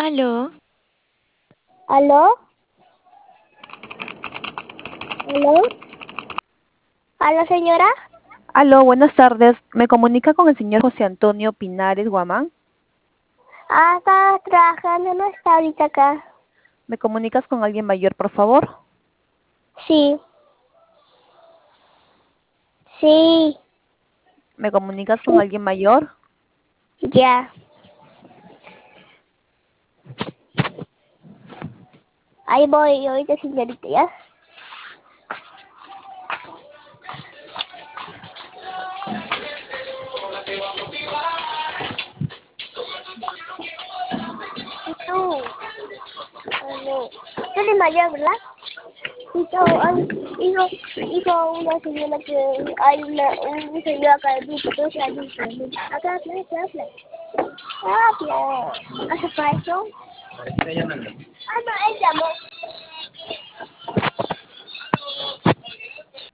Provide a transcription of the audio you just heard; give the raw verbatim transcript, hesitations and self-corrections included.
Aló, ¿Aló? ¿Aló? ¿Aló, señora? Aló, buenas tardes. ¿Me comunica con el señor José Antonio Pinares Guamán? Ah, está trabajando, no está ahorita acá. ¿Me comunicas con alguien mayor, por favor? Sí. Sí, ¿Me comunicas con sí, alguien mayor? ya. Ahí voy, ahorita, señorita, ¿ya? ¿Y tú? Aló. Tú eres mayor, ¿verdad? Hijo, ay, hijo, hijo, una señora que hay una, un señor acá de grupo, doce años. Acá, acá, acá. Ah, bien. ¿Hace para eso? Ah, no, él llamó.